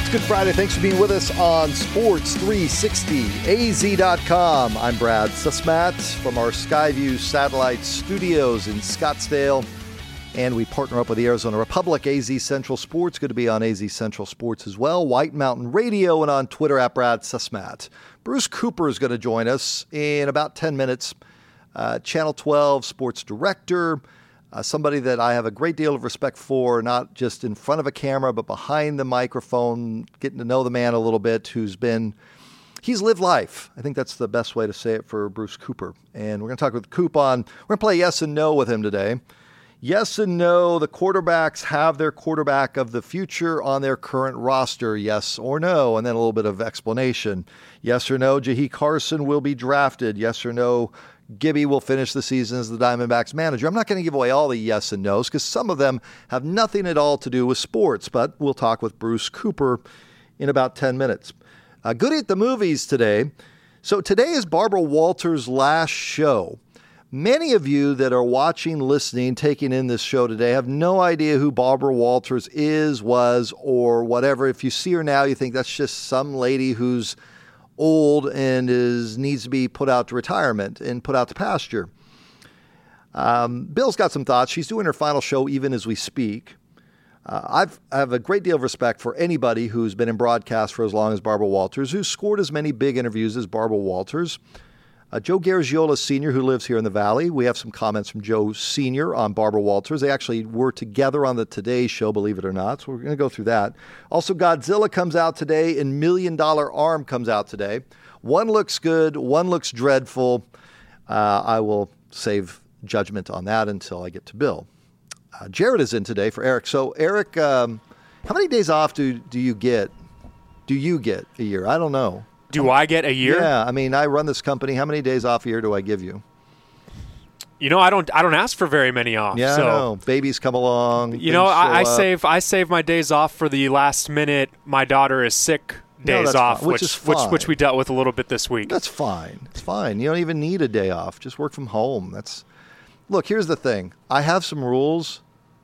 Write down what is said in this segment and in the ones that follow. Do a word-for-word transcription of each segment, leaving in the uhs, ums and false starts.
It's Good Friday. Thanks for being with us on Sports three sixty A Z dot com. I'm Brad Sussmat from our Skyview Satellite Studios in Scottsdale. And we partner up with the Arizona Republic, A Z Central Sports. Good to be on A Z Central Sports as well. White Mountain Radio and on Twitter at Brad Sussmat. Bruce Cooper is going to join us in about ten minutes. Uh, Channel twelve sports director. Uh, somebody that I have a great deal of respect for, not just in front of a camera, but behind the microphone, getting to know the man a little bit, who's been, he's lived life. I think that's the best way to say it for Bruce Cooper. And we're going to talk with Coop on, we're going to play yes and no with him today. Yes and no, the quarterbacks have their quarterback of the future on their current roster, yes or no, and then a little bit of explanation. Yes or no, Jahi Carson will be drafted. Yes or no, Gibby will finish the season as the Diamondbacks manager. I'm not going to give away all the yes and no's because some of them have nothing at all to do with sports, but we'll talk with Bruce Cooper in about ten minutes. Uh, Goody at the movies today. So today is Barbara Walters' last show. Many of you that are watching, listening, taking in this show today have no idea who Barbara Walters is, was, or whatever. If you see her now, you think that's just some lady who's old and is needs to be put out to retirement and put out to pasture. Um, Bill's got some thoughts. She's doing her final show even as we speak. Uh, I've, I have a great deal of respect for anybody who's been in broadcast for as long as Barbara Walters, who's scored as many big interviews as Barbara Walters. Uh, Joe Garagiola Senior, who lives here in the Valley. We have some comments from Joe Senior on Barbara Walters. They actually were together on the Today Show, believe it or not. So we're going to go through that. Also, Godzilla comes out today and Million Dollar Arm comes out today. One looks good. One looks dreadful. Uh, I will save judgment on that until I get to Bill. Uh, Jared is in today for Eric. So, Eric, um, how many days off do, do you get? Do you get a year? I don't know. Do I get a year? Yeah, I mean, I run this company. How many days off a year do I give you? You know, I don't. I don't ask for very many off. Yeah, so. I know. Babies come along. You know, I, I save. I save my days off for the last minute. My daughter is sick. Days no, off, fine, which, which is fine. which which we dealt with a little bit this week. That's fine. It's fine. You don't even need a day off. Just work from home. That's. Look, here's the thing. I have some rules.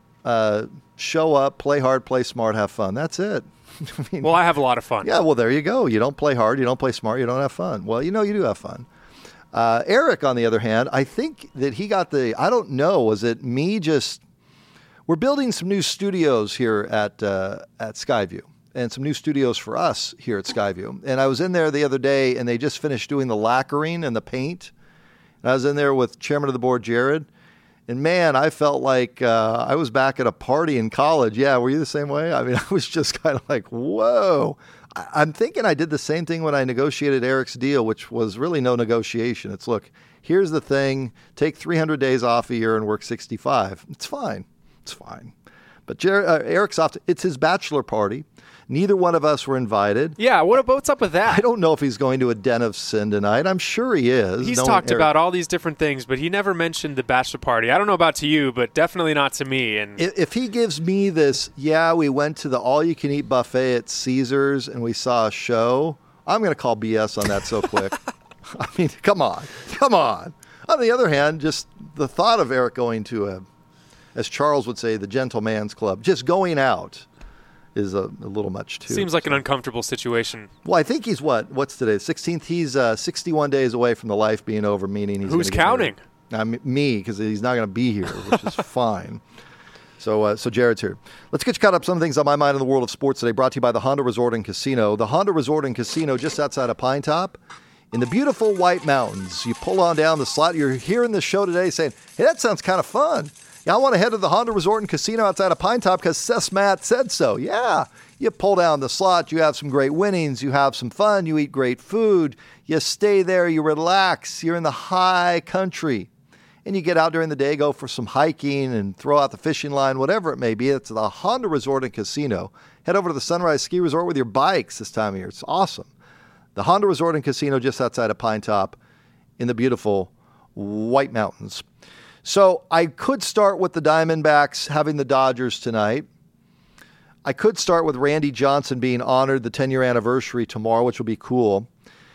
Uh, show up, play hard, play smart, have fun. That's it. I mean, well, I have a lot of fun. Yeah, well, there you go. You don't play hard, you don't play smart, you don't have fun. Well, you know you do have fun. Uh, Eric, on the other hand, I think that he got the, I don't know, was it me just, we're building some new studios here at uh, at Skyview, and some new studios for us here at Skyview. And I was in there the other day, and they just finished doing the lacquering and the paint. And I was in there with Chairman of the Board, Jared. And man, I felt like uh, I was back at a party in college. Yeah, were you the same way? I mean, I was just kind of like, whoa. I- I'm thinking I did the same thing when I negotiated Eric's deal, which was really no negotiation. It's, look, here's the thing. Take three hundred days off a year and work sixty-five. It's fine. It's fine. But Jer- uh, Eric's off. To, it's his bachelor party. Neither one of us were invited. Yeah, what, what's up with that? I don't know if he's going to a Den of Sin tonight. I'm sure he is. He's no talked Eric- about all these different things, but he never mentioned the bachelor party. I don't know about to you, but definitely not to me. And if, if he gives me this, yeah, we went to the all-you-can-eat buffet at Caesars and we saw a show, I'm going to call B S on that so quick. I mean, come on. Come on. On the other hand, just the thought of Eric going to a, as Charles would say, the gentleman's club, just going out, is a, a little much too. Seems like an uncomfortable situation. Well, I think he's what? What's today? sixteenth. He's uh, sixty-one days away from the life being over, meaning he's Who's counting? Uh, me, because he's not going to be here, which is fine. So, uh, so Jared's here. Let's get you caught up some things on my mind in the world of sports today. Brought to you by the Honda Resort and Casino. The Honda Resort and Casino, just outside of Pine Top, in the beautiful White Mountains. You pull on down the slot. You're hearing the show today, saying, "Hey, that sounds kind of fun. Yeah, I want to head to the Honda Resort and Casino outside of Pine Top because Sussmat said so." Yeah. You pull down the slot, you have some great winnings, you have some fun, you eat great food, you stay there, you relax, you're in the high country. And you get out during the day, go for some hiking and throw out the fishing line, whatever it may be. It's the Honda Resort and Casino. Head over to the Sunrise Ski Resort with your bikes this time of year. It's awesome. The Honda Resort and Casino just outside of Pine Top in the beautiful White Mountains. So I could start with the Diamondbacks having the Dodgers tonight. I could start with Randy Johnson being honored the ten-year anniversary tomorrow, which will be cool.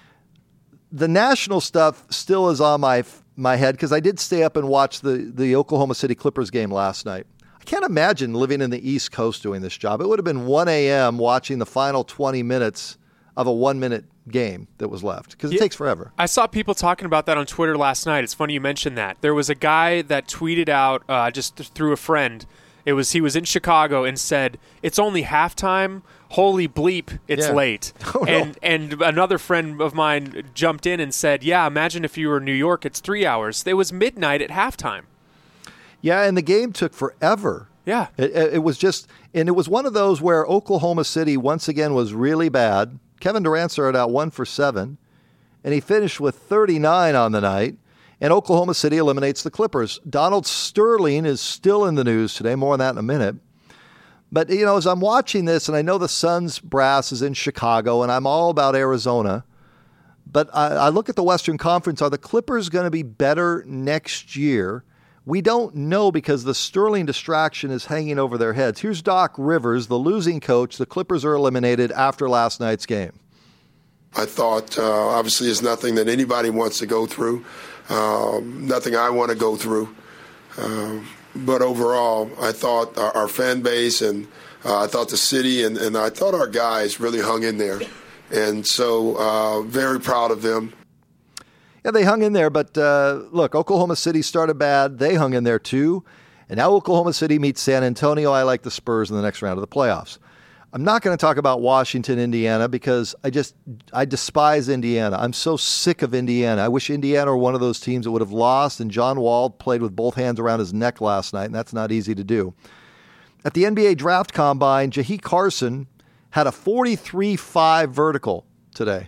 The national stuff still is on my my head because I did stay up and watch the, the Oklahoma City Clippers game last night. I can't imagine living in the East Coast doing this job. It would have been one a.m. watching the final twenty minutes of a one-minute game that was left because it yeah, takes forever. I saw people talking about that on Twitter last night. It's funny you mentioned that. There was a guy that tweeted out uh, just through a friend. It was he was in Chicago and said, "It's only halftime. Holy bleep, it's yeah. late." Oh, no. And and another friend of mine jumped in and said, "Yeah, imagine if you were in New York, it's three hours. It was midnight at halftime." Yeah, and the game took forever. Yeah. It, it was just, and it was one of those where Oklahoma City once again was really bad. Kevin Durant started out one for seven, and he finished with thirty-nine on the night. And Oklahoma City eliminates the Clippers. Donald Sterling is still in the news today. More on that in a minute. But, you know, as I'm watching this, and I know the Suns brass is in Chicago, and I'm all about Arizona, but I, I look at the Western Conference. Are the Clippers going to be better next year? We don't know because the Sterling distraction is hanging over their heads. Here's Doc Rivers, the losing coach. The Clippers are eliminated after last night's game. I thought, uh, obviously, it's nothing that anybody wants to go through. Um, nothing I want to go through. Um, but overall, I thought our, our fan base and uh, I thought the city and, and I thought our guys really hung in there. And so uh, very proud of them. Yeah, they hung in there. But uh, look, Oklahoma City started bad. They hung in there too. And now Oklahoma City meets San Antonio. I like the Spurs in the next round of the playoffs. I'm not going to talk about Washington, Indiana, because I just, I despise Indiana. I'm so sick of Indiana. I wish Indiana were one of those teams that would have lost, and John Wall played with both hands around his neck last night, and that's not easy to do. At the N B A Draft Combine, Jahi Carson had a forty-three five vertical today.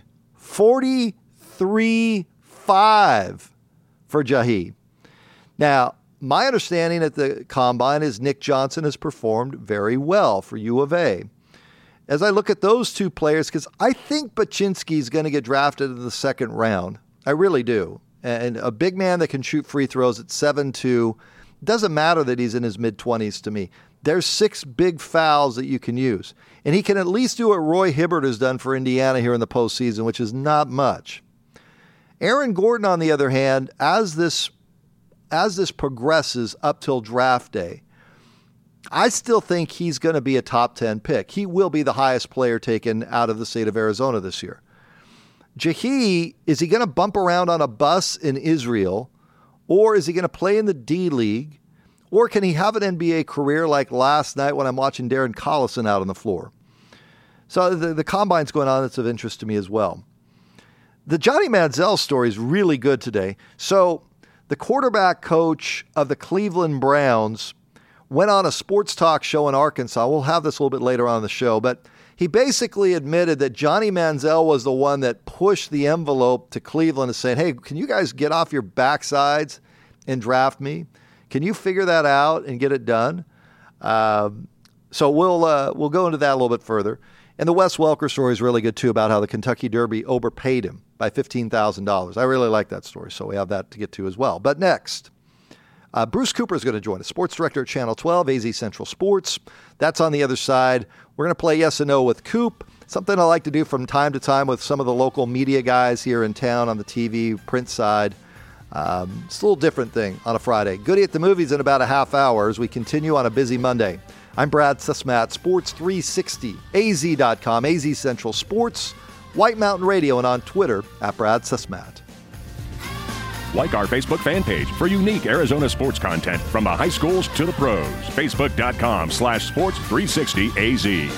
forty-three five for Jahi. Now, my understanding at the Combine is Nick Johnson has performed very well for U of A. As I look at those two players, because I think Baczynski is going to get drafted in the second round. I really do. And a big man that can shoot free throws at seven two. Doesn't matter that he's in his mid-twenties to me. There's six big fouls that you can use. And he can at least do what Roy Hibbert has done for Indiana here in the postseason, which is not much. Aaron Gordon, on the other hand, as this, as this progresses up till draft day, I still think he's going to be a top ten pick. He will be the highest player taken out of the state of Arizona this year. Jahi, is he going to bump around on a bus in Israel, or is he going to play in the D-League, or can he have an N B A career like last night when I'm watching Darren Collison out on the floor? So the, the Combine's going on. That's of interest to me as well. The Johnny Manziel story is really good today. So the quarterback coach of the Cleveland Browns went on a sports talk show in Arkansas. We'll have this a little bit later on in the show, but he basically admitted that Johnny Manziel was the one that pushed the envelope to Cleveland and saying, hey, can you guys get off your backsides and draft me? Can you figure that out and get it done? Um, so we'll uh, we'll go into that a little bit further. And the Wes Welker story is really good, too, about how the Kentucky Derby overpaid him by fifteen thousand dollars. I really like that story, so we have that to get to as well. But next, Uh, Bruce Cooper is going to join us, sports director at Channel twelve, A Z Central Sports. That's on the other side. We're going to play Yes and No with Coop, something I like to do from time to time with some of the local media guys here in town on the T V, print side. Um, it's a little different thing on a Friday. Goody at the Movies in about a half hour as we continue on a busy Monday. I'm Brad Sussmat, Sports three sixty, A Z dot com, A Z Central Sports, White Mountain Radio, and on Twitter at Brad Sussmat. Like our Facebook fan page for unique Arizona sports content from the high schools to the pros. Facebook.com slash sports 360 AZ.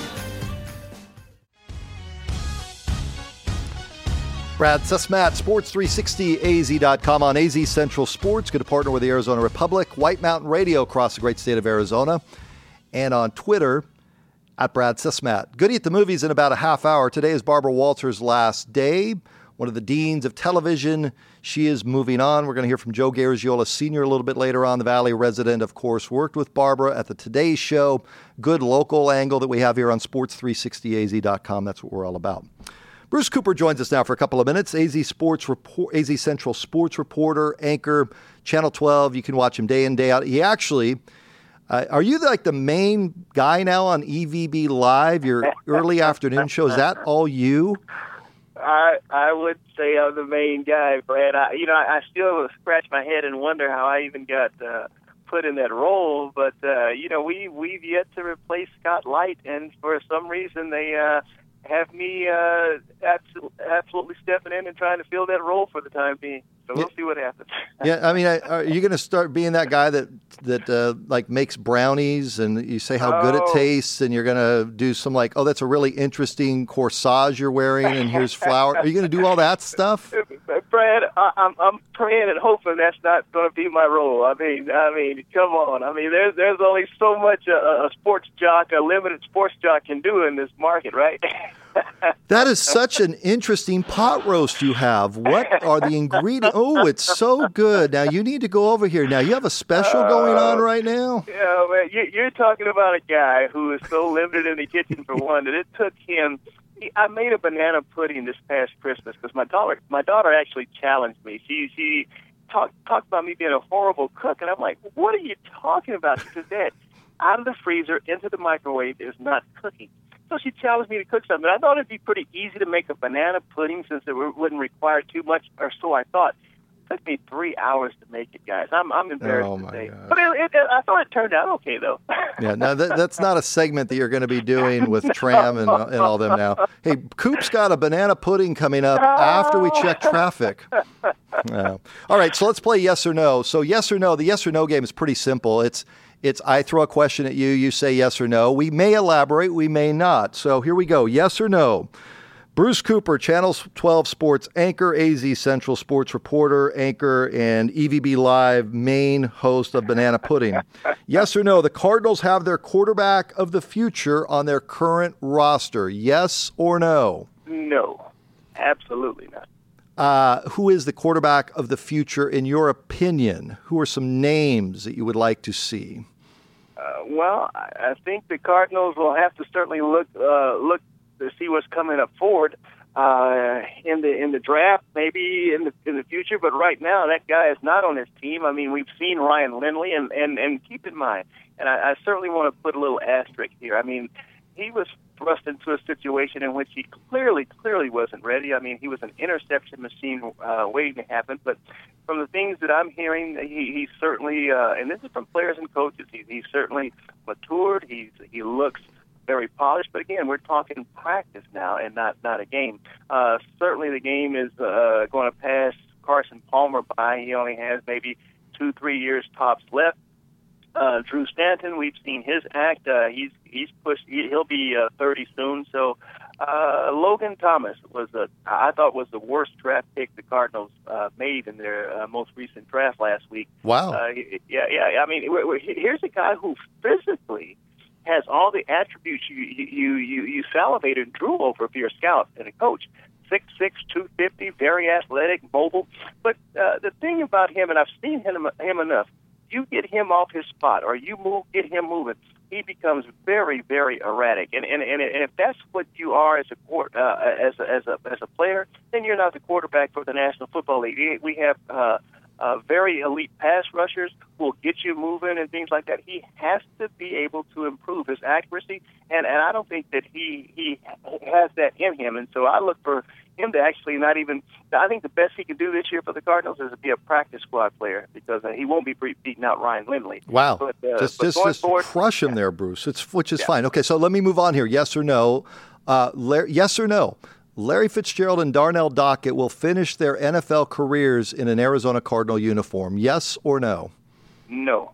Brad Sussmat, Sports three sixty A Z dot com on A Z Central Sports. Good to partner with the Arizona Republic, White Mountain Radio across the great state of Arizona, and on Twitter at Brad Sussmat. Goody at the Movies in about a half hour. Today is Barbara Walters' last day, one of the deans of television. She is moving on. We're going to hear from Joe Garagiola Senior a little bit later on. The Valley resident, of course, worked with Barbara at the Today Show. Good local angle that we have here on Sports three sixty A Z dot com. That's what we're all about. Bruce Cooper joins us now for a couple of minutes. A Z Sports report, A Z Central Sports reporter, anchor, Channel twelve. You can watch him day in, day out. He actually, uh, are you like the main guy now on E V B Live, your early afternoon show? Is that all you? I I would say I'm the main guy, Brad. I, you know, I, I still scratch my head and wonder how I even got uh, put in that role, but uh, you know, we we've yet to replace Scott Light, and for some reason they uh, have me uh, absolutely, absolutely stepping in and trying to fill that role for the time being. So we'll yeah. see what happens. Yeah, I mean, I, are you going to start being that guy that that uh, like makes brownies and you say how oh. good it tastes, and you're going to do some like, oh, that's a really interesting corsage you're wearing, and here's flour. Are you going to do all that stuff? Brad, I, I'm I'm praying and hoping that's not going to be my role. I mean, I mean, come on. I mean, there's there's only so much a, a sports jock, a limited sports jock, can do in this market, right? That is such an interesting pot roast you have. What are the ingredients? Oh, it's so good. Now, you need to go over here. Now, you have a special going on right now? Yeah, man, you, you're talking about a guy who is so limited in the kitchen, for one, that it took him. He, I made a banana pudding this past Christmas because my daughter, my daughter actually challenged me. She she talked talked about me being a horrible cook, and I'm like, what are you talking about? She said, Dad, out of the freezer into the microwave is not cooking. So she challenged me to cook something. I thought it'd be pretty easy to make a banana pudding since it wouldn't require too much, or so I thought. It took me three hours to make it, guys. I'm I'm embarrassed oh to my say. God. But it, it, I thought it turned out okay, though. Yeah, no, that, that's not a segment that you're going to be doing with Tram and, and all them now. Hey, Coop's got a banana pudding coming up after we check traffic. Uh, all right, so let's play yes or no. So yes or no, the yes or no game is pretty simple. It's It's I throw a question at you, you say yes or no. We may elaborate, we may not. So here we go, yes or no. Bruce Cooper, Channel twelve Sports anchor, A Z Central Sports reporter, anchor, and E V B Live main host of Banana Pudding. Yes or no, the Cardinals have their quarterback of the future on their current roster. Yes or no? No, absolutely not. Uh, who is the quarterback of the future in your opinion? Who are some names that you would like to see? Uh, well, I, I think the Cardinals will have to certainly look uh, look to see what's coming up forward uh, in the in the draft, maybe in the in the future. But right now, that guy is not on his team. I mean, we've seen Ryan Lindley, and and, and keep in mind, and I, I certainly want to put a little asterisk here. I mean, he was thrust into a situation in which he clearly, clearly wasn't ready. I mean, he was an interception machine uh, waiting to happen. But from the things that I'm hearing, he, he's certainly, uh, and this is from players and coaches, he, he's certainly matured. He's he looks very polished. But again, we're talking practice now and not, not a game. Uh, certainly the game is uh, going to pass Carson Palmer by. He only has maybe two, three years tops left. Uh, Drew Stanton, we've seen his act. Uh, he's he's pushed. He, he'll be uh, thirty soon. So uh, Logan Thomas was a I thought was the worst draft pick the Cardinals uh, made in their uh, most recent draft last week. Wow. Uh, yeah, yeah. I mean, we're, we're, here's a guy who physically has all the attributes you you you you salivate and drool over if you're a scout and a coach. six six, two fifty, very athletic, mobile. But uh, the thing about him, and I've seen him him enough. You get him off his spot, or you move, get him moving, he becomes very, very erratic. And and, and if that's what you are as a uh, as a, as a as a player, then you're not the quarterback for the National Football League. We have uh, uh, very elite pass rushers who will get you moving and things like that. He has to be able to improve his accuracy, and, and I don't think that he he has that in him. And so I look for him to actually not even. I think the best he can do this year for the Cardinals is to be a practice squad player because uh, he won't be beating out Ryan Lindley. Wow, but, uh, just but just, just forward, crush him there, Bruce. It's which is yeah. fine. Okay, so let me move on here. Yes or no? Uh, Larry, yes or no? Larry Fitzgerald and Darnell Dockett will finish their N F L careers in an Arizona Cardinal uniform. Yes or no? No.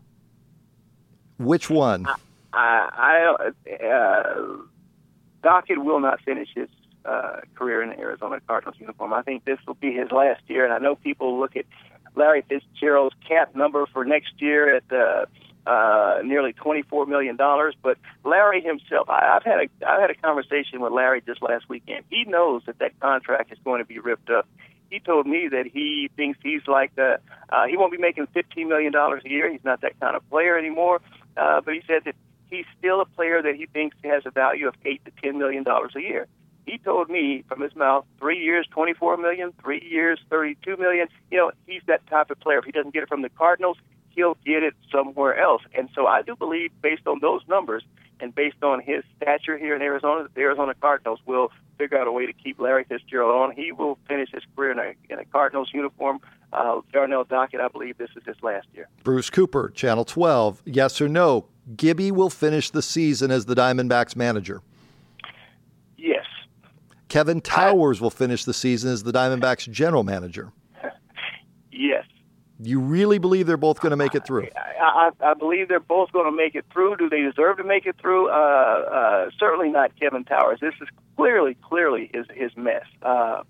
Which one? I, I uh, Dockett will not finish his uh, career in the Arizona Cardinals uniform. I think this will be his last year, and I know people look at Larry Fitzgerald's cap number for next year at uh, uh, nearly twenty-four million dollars, but Larry himself, I, I've had a I've had a conversation with Larry just last weekend. He knows that that contract is going to be ripped up. He told me that he thinks he's like the, uh, he won't be making fifteen million dollars a year. He's not that kind of player anymore. Uh, but he said that he's still a player that he thinks has a value of eight to ten million dollars a year. He told me from his mouth, three years, twenty-four million, three years, thirty-two million. You know, he's that type of player. If he doesn't get it from the Cardinals, he'll get it somewhere else. And so I do believe, based on those numbers, And based on his stature here in Arizona, the Arizona Cardinals will figure out a way to keep Larry Fitzgerald on. He will finish his career in a, in a Cardinals uniform. Uh, Darnell Dockett, I believe this is his last year. Bruce Cooper, Channel twelve, yes or no, Gibby will finish the season as the Diamondbacks manager? Yes. Kevin Towers I, will finish the season as the Diamondbacks general manager? Yes. You really believe they're both going to make it through? I, I, I believe they're both going to make it through. Do they deserve to make it through? Uh, uh, certainly not Kevin Towers. This is clearly, clearly his his mess. Uh,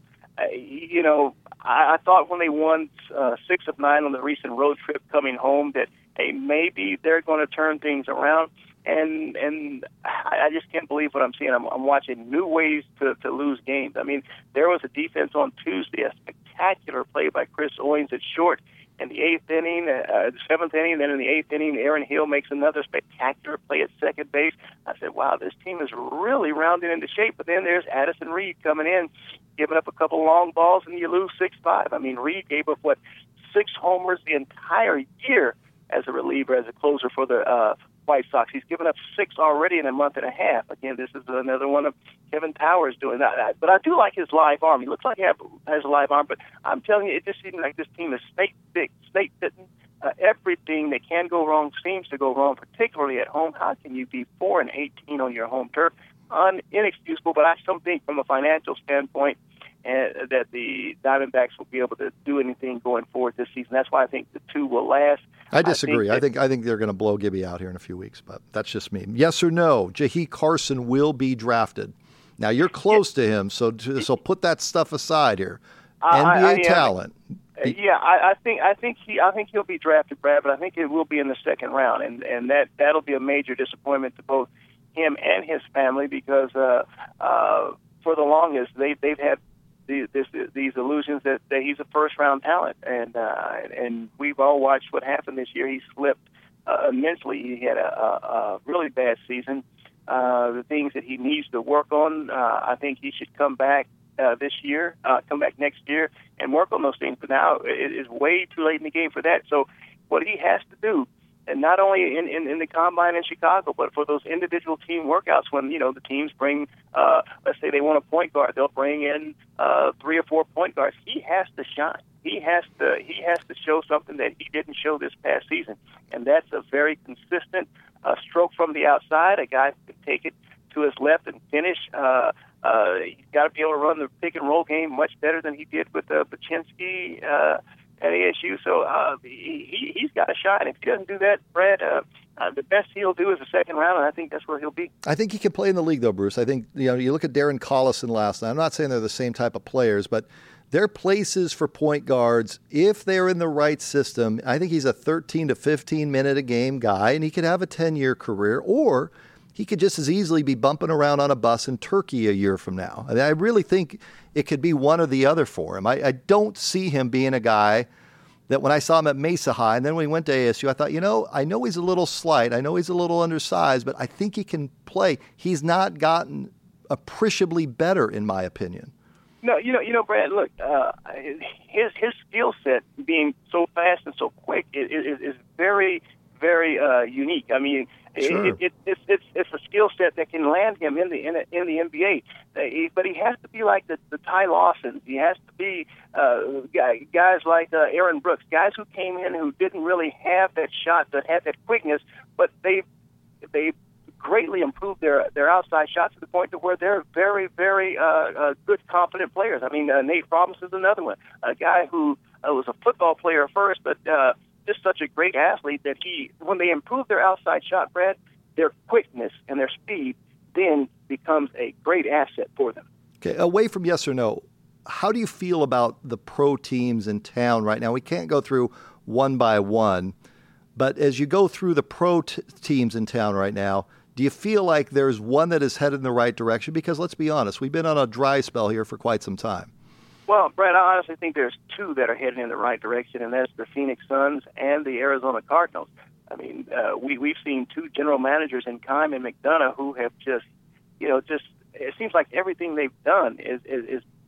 you know, I, I thought when they won uh, six of nine on the recent road trip coming home that, hey, maybe they're going to turn things around. And and I just can't believe what I'm seeing. I'm, I'm watching new ways to, to lose games. I mean, there was a defense on Tuesday, a spectacular play by Chris Owings at short. In the eighth inning, uh, the seventh inning, then in the eighth inning, Aaron Hill makes another spectacular play at second base. I said, wow, this team is really rounding into shape. But then there's Addison Reed coming in, giving up a couple long balls, and you lose six five. I mean, Reed gave up, what, six homers the entire year as a reliever, as a closer for the uh, White Sox. He's given up six already in a month and a half. Again, this is another one of Kevin Towers doing that. But I do like his live arm. He looks like he has a live arm, but I'm telling you, it just seems like this team is snake bit, snake bitten. Uh, everything that can go wrong seems to go wrong, particularly at home. How can you be four and eighteen on your home turf? Un- inexcusable. But I still think, from a financial standpoint, uh, that the Diamondbacks will be able to do anything going forward this season. That's why I think the two will last. I disagree. I think, I think I think they're going to blow Gibby out here in a few weeks, but that's just me. Yes or no, Jahi Carson will be drafted. Now, you're close to him, so so put that stuff aside here. N B A I, I, talent. I, yeah, I, I think I think he I think he'll be drafted, Brad, but I think it will be in the second round, and and that that'll be a major disappointment to both him and his family because uh, uh, for the longest they they've had these this, these illusions that, that he's a first round talent, and uh, and we've all watched what happened this year. He slipped uh, immensely. He had a, a, a really bad season. Uh, the things that he needs to work on, uh, I think he should come back uh, this year, uh, come back next year, and work on those things. But now it is way too late in the game for that. So what he has to do, and not only in, in, in the combine in Chicago, but for those individual team workouts when, you know, the teams bring, uh, let's say they want a point guard, they'll bring in uh, three or four point guards. He has to shine. He has to he has to show something that he didn't show this past season, and that's a very consistent uh, stroke from the outside. A guy who can take it to his left and finish. Uh, uh, he's got to be able to run the pick and roll game much better than he did with uh, Baczynski uh, at A S U. So uh, he, he's got to shine. If he doesn't do that, Brad, uh, uh, the best he'll do is the second round, and I think that's where he'll be. I think he can play in the league, though, Bruce. I think, you know, you look at Darren Collison last night. I'm not saying they're the same type of players, but they're places for point guards if they're in the right system. I think he's a thirteen to fifteen minute a game guy, and he could have a ten-year career, or he could just as easily be bumping around on a bus in Turkey a year from now. I mean, I really think it could be one or the other for him. I, I don't see him being a guy that when I saw him at Mesa High, and then when he went to A S U, I thought, you know, I know he's a little slight, I know he's a little undersized, but I think he can play. He's not gotten appreciably better, in my opinion. No, you know, you know, Brad. Look, uh, his his skill set, being so fast and so quick, is, is, is very, very uh, unique. I mean, sure. it, it, it's it's it's a skill set that can land him in the in, the, in the N B A. Uh, he, but he has to be like the, the Ty Lawsons. He has to be uh, guys like uh, Aaron Brooks, guys who came in who didn't really have that shot, that had that quickness, but they they. greatly improved their their outside shots to the point to where they're very, very uh, uh, good, confident players. I mean, uh, Nate Robinson is another one, a guy who uh, was a football player first, but uh, just such a great athlete that he, when they improve their outside shot, Brad, their quickness and their speed then becomes a great asset for them. Okay, away from yes or no, how do you feel about the pro teams in town right now? We can't go through one by one, but as you go through the pro t- teams in town right now, do you feel like there's one that is headed in the right direction? Because let's be honest, we've been on a dry spell here for quite some time. Well, Brad, I honestly think there's two that are heading in the right direction, and that's the Phoenix Suns and the Arizona Cardinals. I mean, uh, we, we've seen two general managers in Keim and McDonough who have just, you know, just, it seems like everything they've done is, is, is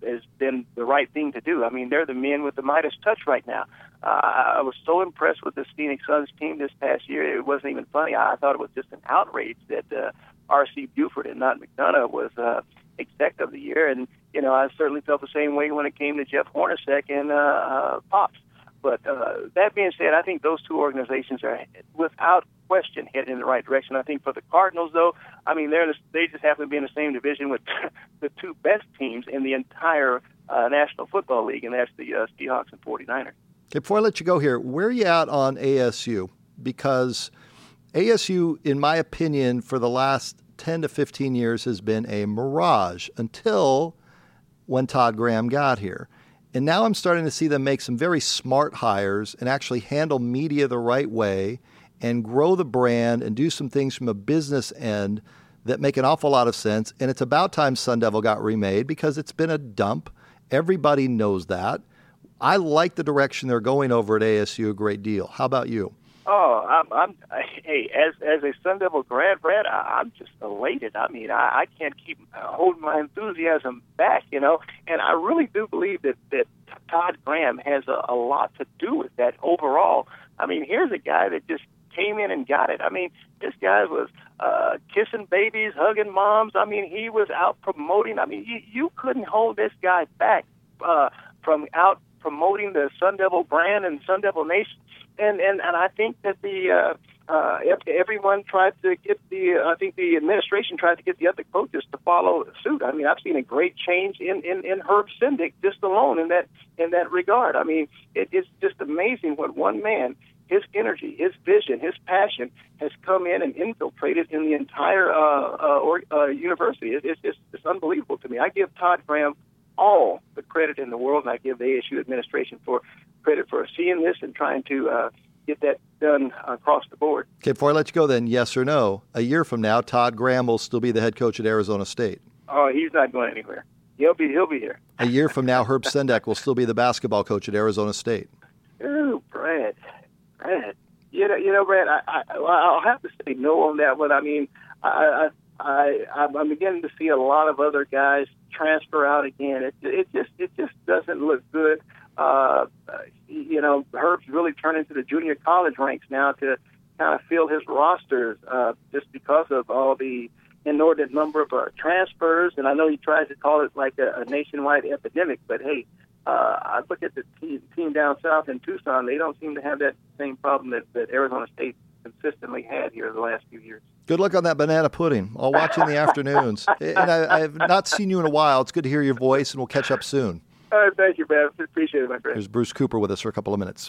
has been the right thing to do. I mean, they're the men with the Midas touch right now. Uh, I was so impressed with this Phoenix Suns team this past year. It wasn't even funny. I thought it was just an outrage that uh, R C Buford and not McDonough was uh, exec of the year. And, you know, I certainly felt the same way when it came to Jeff Hornacek and uh, uh, Pops. But uh, that being said, I think those two organizations are, without question, headed in the right direction. I think for the Cardinals, though, I mean, they're in the, they just happen to be in the same division with the two best teams in the entire uh, National Football League, and that's the uh, Seahawks and forty-niners. Okay, before I let you go here, where are you at on A S U? Because A S U, in my opinion, for the last ten to fifteen years has been a mirage until when Todd Graham got here. And now I'm starting to see them make some very smart hires and actually handle media the right way and grow the brand and do some things from a business end that make an awful lot of sense. And it's about time Sun Devil got remade because it's been a dump. Everybody knows that. I like the direction they're going over at A S U a great deal. How about you? Oh, I'm, I'm hey, as as a Sun Devil grad, Brad, I, I'm just elated. I mean, I, I can't keep holding my enthusiasm back, you know. And I really do believe that that Todd Graham has a, a lot to do with that overall. I mean, here's a guy that just came in and got it. I mean, this guy was uh, kissing babies, hugging moms. I mean, he was out promoting. I mean, you, you couldn't hold this guy back uh, from out promoting the Sun Devil brand and Sun Devil Nation. And, and and I think that the uh, uh, everyone tried to get the uh, I think the administration tried to get the other coaches to follow suit. I mean, I've seen a great change in, in, in Herb Sendek just alone in that in that regard. I mean, it, it's just amazing what one man, his energy, his vision, his passion has come in and infiltrated in the entire uh, uh, or, uh, university. It, it's, it's it's unbelievable to me. I give Todd Graham all the credit in the world, and I give the A S U administration for credit for seeing this and trying to uh, get that done across the board. Okay, before I let you go then, yes or no, a year from now, Todd Graham will still be the head coach at Arizona State? Oh, he's not going anywhere. He'll be he'll be here. A year from now, Herb Sendek will still be the basketball coach at Arizona State. Ooh, Brad. Brad. You know, you know, Brad, I, I, I'll have to say no on that one. I mean, I, I, I, I'm beginning to see a lot of other guys transfer out again. It, it just it just doesn't look good. Uh, you know, Herb's really turned into the junior college ranks now to kind of fill his rosters uh, just because of all the inordinate number of uh, transfers. And I know he tries to call it like a, a nationwide epidemic, but hey, uh, I look at the team, team down south in Tucson. They don't seem to have that same problem that, that Arizona State consistently had here the last few years. Good luck on that banana pudding. I'll watch you in the afternoons. And I, I have not seen you in a while. It's good to hear your voice, and we'll catch up soon. All right, thank you, man. Appreciate it, my friend. There's Bruce Cooper with us for a couple of minutes.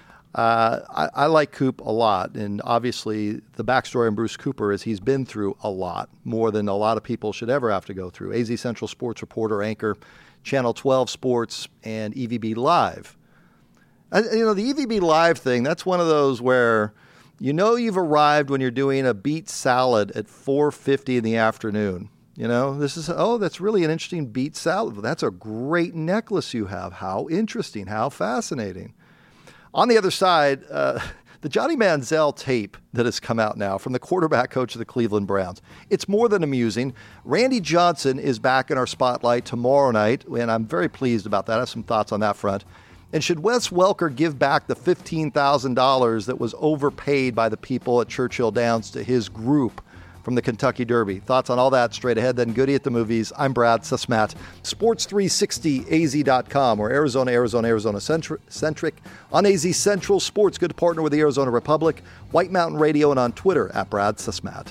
Uh, I, I like Coop a lot, and obviously the backstory on Bruce Cooper is he's been through a lot, more than a lot of people should ever have to go through. A Z Central Sports reporter, anchor, Channel twelve Sports, and E V B Live. I, you know, the E V B Live thing, that's one of those where you know you've arrived when you're doing a beet salad at four fifty in the afternoon. You know, this is, oh, that's really an interesting beet salad. That's a great necklace you have. How interesting. How fascinating. On the other side, uh, the Johnny Manziel tape that has come out now from the quarterback coach of the Cleveland Browns. It's more than amusing. Randy Johnson is back in our spotlight tomorrow night, and I'm very pleased about that. I have some thoughts on that front. And should Wes Welker give back the fifteen thousand dollars that was overpaid by the people at Churchill Downs to his group from the Kentucky Derby? Thoughts on all that straight ahead. Then Goody at the Movies. I'm Brad Susmat. Sports three sixty A Z dot com, or Arizona, Arizona, Arizona centric on A Z Central Sports. Good to partner with the Arizona Republic, White Mountain Radio, and on Twitter at Brad Susmat.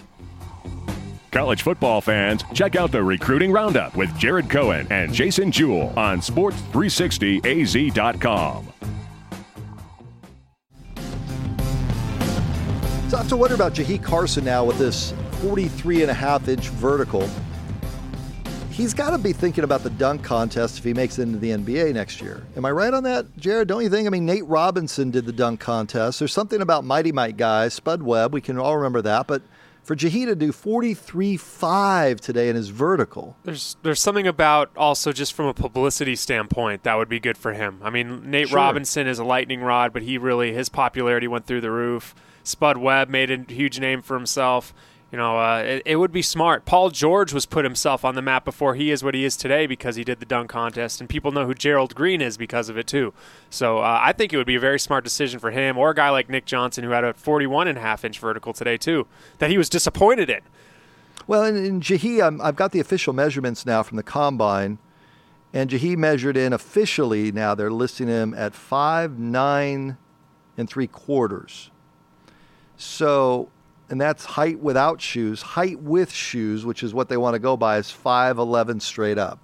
College football fans, check out the Recruiting Roundup with Jared Cohen and Jason Jewell on Sports three sixty A Z dot com. So I have to wonder about Jahi Carson now with this forty-three and a half inch vertical. He's got to be thinking about the dunk contest if he makes it into the N B A next year. Am I right on that, Jared? Don't you think? I mean, Nate Robinson did the dunk contest. There's something about Mighty Mike guys, Spud Webb, we can all remember that. But for Jahi to do forty-three five today in his vertical. There's there's something about also just from a publicity standpoint that would be good for him. I mean, Nate Sure. Robinson is a lightning rod, but he really, his popularity went through the roof. Spud Webb made a huge name for himself. You know, uh, it, it would be smart. Paul George was put himself on the map before he is what he is today because he did the dunk contest, and people know who Gerald Green is because of it too. So uh, I think it would be a very smart decision for him or a guy like Nick Johnson who had a forty-one and a half inch vertical today too that he was disappointed in. Well, in, in Jahi, I'm, I've got the official measurements now from the Combine, and Jahi measured in officially now. They're listing him at five nine and three quarters. So... and that's height without shoes. Height with shoes, which is what they want to go by, is five eleven straight up.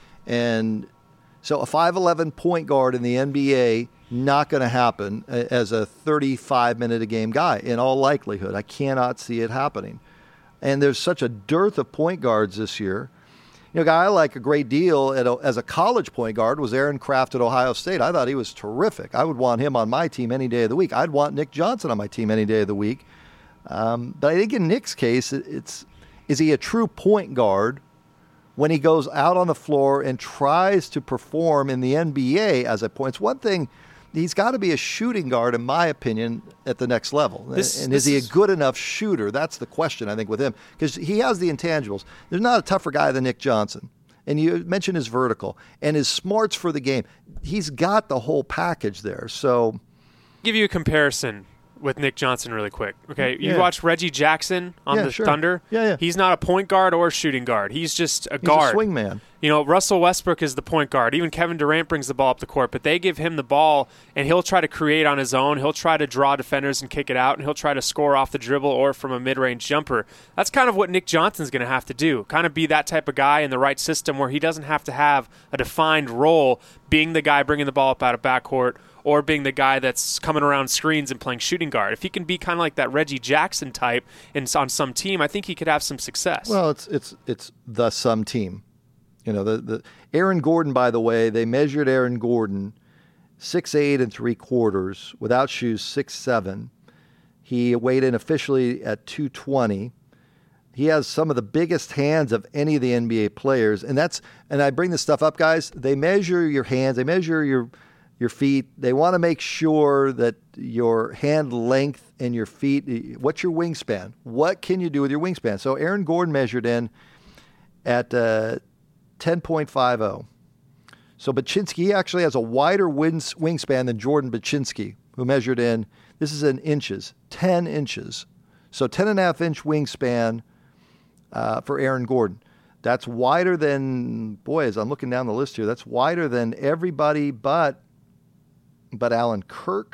And so a five eleven point guard in the N B A, not going to happen as a thirty-five minute a game guy in all likelihood. I cannot see it happening. And there's such a dearth of point guards this year. You know, a guy I like a great deal at a, as a college point guard was Aaron Craft at Ohio State. I thought he was terrific. I would want him on my team any day of the week. I'd want Nick Johnson on my team any day of the week. Um, but I think in Nick's case, it's is he a true point guard when he goes out on the floor and tries to perform in the N B A as a point? It's one thing, he's got to be a shooting guard, in my opinion, at the next level. This, and this is he a good enough shooter? That's the question, I think, with him, because he has the intangibles. There's not a tougher guy than Nick Johnson. And you mentioned his vertical and his smarts for the game. He's got the whole package there. So, give you a comparison with Nick Johnson really quick. Okay, you yeah. watch Reggie Jackson on yeah, the sure. Thunder. Yeah, yeah. He's not a point guard or a shooting guard. He's just a He's guard. a swing man. You know, Russell Westbrook is the point guard. Even Kevin Durant brings the ball up the court, but they give him the ball, and he'll try to create on his own. He'll try to draw defenders and kick it out, and he'll try to score off the dribble or from a mid-range jumper. That's kind of what Nick Johnson's going to have to do, kind of be that type of guy in the right system where he doesn't have to have a defined role being the guy bringing the ball up out of backcourt or being the guy that's coming around screens and playing shooting guard. If he can be kind of like that Reggie Jackson type in, on some team, I think he could have some success. Well, it's it's it's the some team. You know, the, the Aaron Gordon, by the way, they measured Aaron Gordon six eight and three quarters, without shoes six seven. He weighed in officially at two twenty. He has some of the biggest hands of any of the N B A players, and that's and I bring this stuff up, guys. They measure your hands, they measure your your feet. They want to make sure that your hand length and your feet, what's your wingspan? What can you do with your wingspan? So Aaron Gordon measured in at uh, ten point five oh. So Baczynski actually has a wider wings, wingspan than Jordan Baczynski, who measured in, this is in inches, ten inches. So ten and a half inch wingspan uh, for Aaron Gordon. That's wider than, boy, as I'm looking down the list here, that's wider than everybody but but Alan Kirk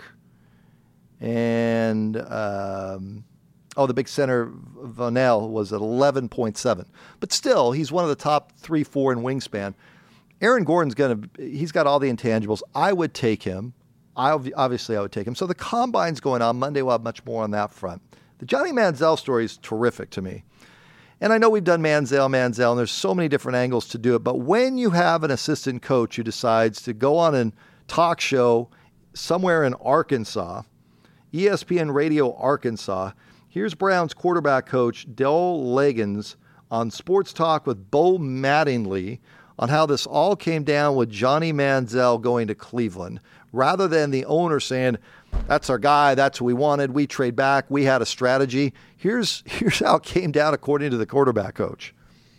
and, um, oh, the big center, Vonell, was at eleven point seven. But still, he's one of the top three, four in wingspan. Aaron Gordon's going to, he's got all the intangibles. I would take him. I Obviously, I would take him. So the Combine's going on. Monday we'll have much more on that front. The Johnny Manziel story is terrific to me. And I know we've done Manziel, Manziel, and there's so many different angles to do it. But when you have an assistant coach who decides to go on a talk show somewhere in Arkansas, E S P N Radio Arkansas, here's Browns quarterback coach Dell Legans on Sports Talk with Bo Mattingly on how this all came down with Johnny Manziel going to Cleveland, rather than the owner saying, that's our guy, that's who we wanted, we trade back, we had a strategy. Here's here's how it came down according to the quarterback coach.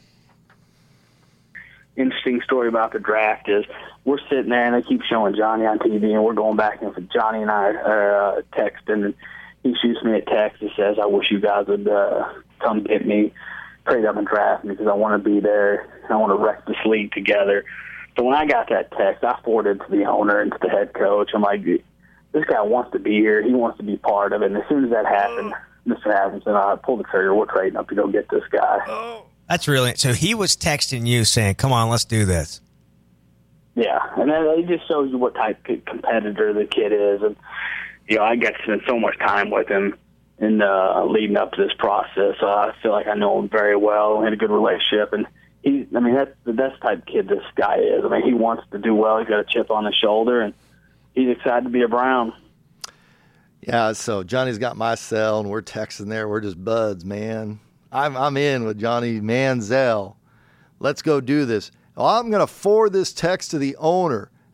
Interesting story about the draft is we're sitting there and they keep showing Johnny on T V, and we're going back and forth. Johnny and I are uh, texting, and he shoots me a text that says, I wish you guys would uh, come get me, trade up and draft me because I want to be there and I want to wreck this league together. So when I got that text, I forwarded it to the owner and to the head coach. I'm like, this guy wants to be here. He wants to be part of it. And as soon as that happened, Mister Adams and I pulled the trigger. We're trading up to go get this guy. That's really – so he was texting you saying, come on, let's do this. Yeah, and that, it just shows you what type of competitor the kid is. And, you know, I got to spend so much time with him in uh, leading up to this process. So I feel like I know him very well. We had a good relationship. And, he, I mean, that's, that's the type of kid this guy is. I mean, he wants to do well. He's got a chip on his shoulder, and he's excited to be a Brown. Yeah, so Johnny's got my cell, and we're texting there. We're just buds, man. I'm I'm in with Johnny Manziel. Let's go do this. Well, I'm going to forward this text to the owner.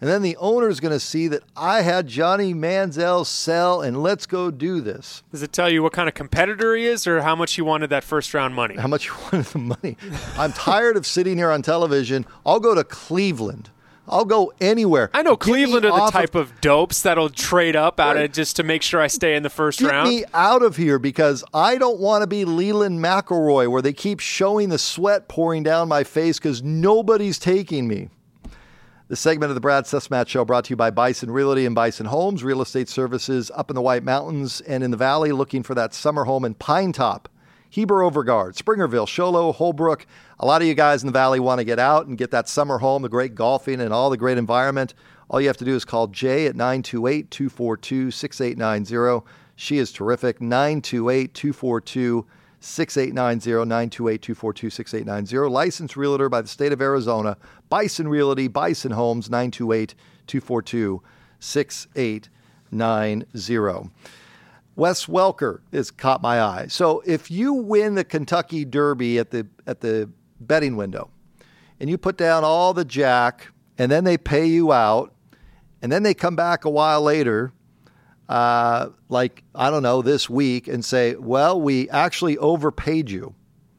And then the owner is going to see that I had Johnny Manziel sell, and let's go do this. Does it tell you what kind of competitor he is or how much you wanted that first round money? How much you wanted the money. I'm tired of sitting here on television. I'll go to Cleveland. I'll go anywhere. I know Get Cleveland me are the off type of, of dopes that'll trade up out of just to make sure I stay in the first Get round. Get me out of here because I don't want to be Leland McElroy where they keep showing the sweat pouring down my face because nobody's taking me. This segment of the Brad Sussmat Show brought to you by Bison Realty and Bison Homes, real estate services up in the White Mountains and in the Valley, looking for that summer home in Pine Top, Heber Overgard, Springerville, Show Low, Holbrook. A lot of you guys in the Valley want to get out and get that summer home, the great golfing and all the great environment. All you have to do is call Jay at nine two eight, two four two, six eight nine zero. She is terrific. nine two eight, two four two, six eight nine zero, nine two eight, two four two, six eight nine zero. Licensed realtor by the state of Arizona. Bison Realty, Bison Homes, nine two eight, two four two, six eight nine zero. Wes Welker has caught my eye. So if you win the Kentucky Derby at the at the betting window and you put down all the jack and then they pay you out and then they come back a while later, uh, like, I don't know, this week and say, well, we actually overpaid you.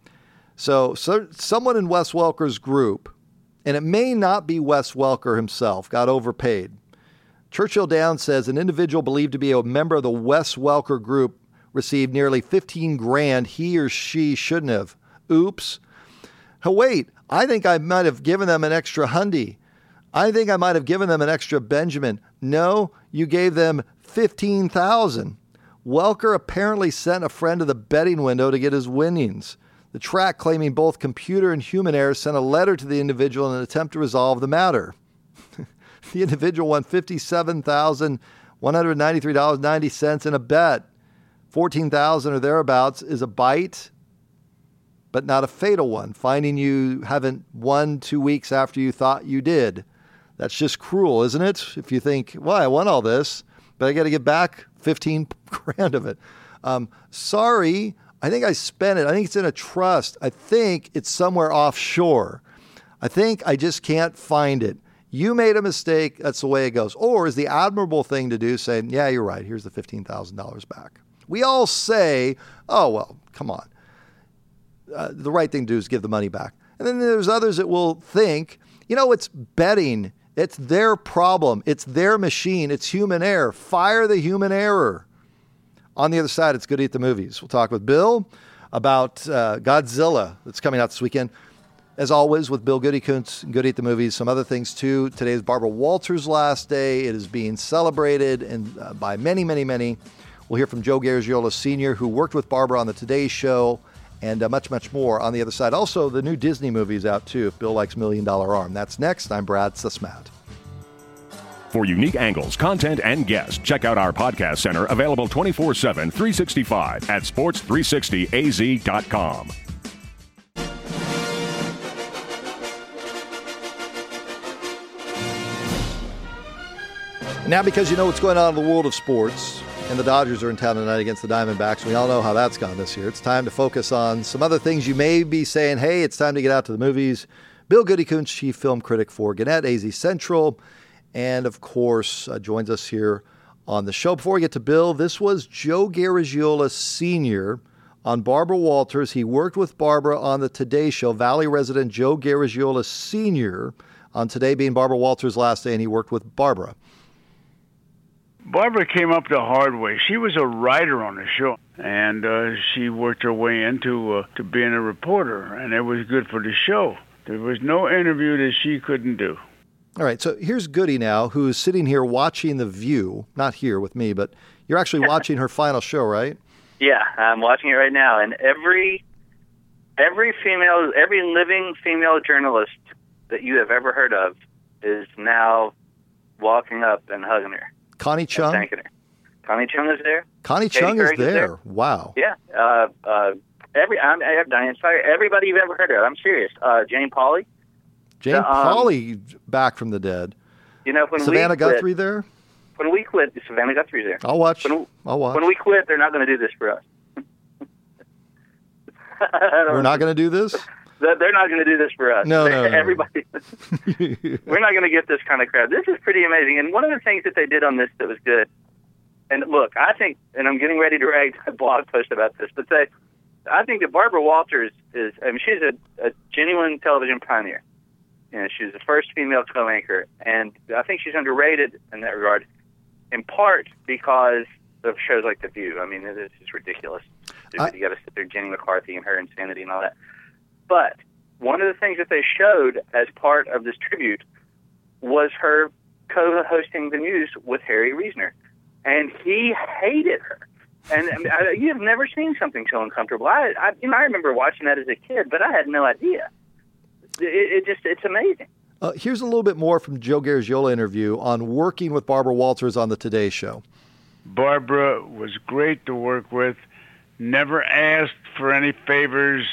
So, so someone in Wes Welker's group, and it may not be Wes Welker himself, got overpaid. Churchill Downs says an individual believed to be a member of the Wes Welker group received nearly fifteen grand he or she shouldn't have. Oops. Oh, wait, I think I might have given them an extra hundy. I think I might have given them an extra Benjamin. No, you gave them fifteen thousand dollars. Welker apparently sent a friend to the betting window to get his winnings. The track, claiming both computer and human error, sent a letter to the individual in an attempt to resolve the matter. The individual won fifty-seven thousand one hundred ninety-three dollars and ninety cents in a bet. fourteen thousand dollars or thereabouts is a bite, but not a fatal one, finding you haven't won two weeks after you thought you did. That's just cruel, isn't it? If you think, well, I won all this, but I got to get back fifteen grand of it. Um, sorry, I think I spent it. I think it's in a trust. I think it's somewhere offshore. I think I just can't find it. You made a mistake. That's the way it goes. Or is the admirable thing to do saying, yeah, you're right. Here's the fifteen thousand dollars back. We all say, oh, well, come on. Uh, the right thing to do is give the money back. And then there's others that will think, you know, it's betting. It's their problem. It's their machine. It's human error. Fire the human error. On the other side, it's Good to Eat the Movies. We'll talk with Bill about uh, Godzilla that's coming out this weekend. As always, with Bill Goody-Kuntz, Good to Eat the Movies, some other things too. Today is Barbara Walters' last day. It is being celebrated and uh, by many, many, many. We'll hear from Joe Garagiola Senior, who worked with Barbara on the Today Show, and uh, much, much more on the other side. Also, the new Disney movie is out too, if Bill likes Million Dollar Arm. That's next. I'm Brad Sussmat. For unique angles, content, and guests, check out our podcast center, available twenty-four seven, three sixty-five at sports three sixty a z dot com. Now, because you know what's going on in the world of sports, and the Dodgers are in town tonight against the Diamondbacks, we all know how that's gone this year. It's time to focus on some other things. You may be saying, hey, it's time to get out to the movies. Bill Goody-Kuntz, chief film critic for Gannett, A Z Central, and, of course, uh, joins us here on the show. Before we get to Bill, this was Joe Garagiola Senior on Barbara Walters. He worked with Barbara on the Today Show. Valley resident Joe Garagiola Senior on today being Barbara Walters' last day, and he worked with Barbara. Barbara came up the hard way. She was a writer on the show, and uh, she worked her way into uh, to being a reporter, and it was good for the show. There was no interview that she couldn't do. All right, so here's Goody now, who's sitting here watching The View, not here with me, but you're actually watching her final show, right? Yeah, I'm watching it right now, and every every female, every living female journalist that you have ever heard of is now walking up and hugging her. Connie Chung? Thanking her. Connie Chung is there. Connie Katie Chung Couric is there. is there. Wow. Yeah. Uh, uh, every I'm, I have Diane Sawyer. Everybody you've ever heard of. I'm serious. Uh, Jane Pauley. Jane the, um, Pauley back from the dead. You know, when Savannah we quit, Guthrie there? When we quit, Savannah Guthrie's there. I'll watch. When, I'll watch. When we quit, they're not going to do this for us. We're not going to do this? They're they're not going to do this for us. No, no, no. Everybody, we're not going to get this kind of crowd. This is pretty amazing. And one of the things that they did on this that was good, and look, I think, and I'm getting ready to write a blog post about this, but they, I think that Barbara Walters is, I mean, she's a, a genuine television pioneer. You know, she was the first female co-anchor, and I think she's underrated in that regard, in part because of shows like The View. I mean, it's just ridiculous. I, you got to sit there, Jenny McCarthy and her insanity and all that. But one of the things that they showed as part of this tribute was her co-hosting the news with Harry Reasoner, and he hated her. And I mean, I, you've never seen something so uncomfortable. I, I, you know, I remember watching that as a kid, but I had no idea. It, it just, it's amazing. Uh, here's a little bit more from Joe Garagiola interview on working with Barbara Walters on the Today Show. Barbara was great to work with, never asked for any favors.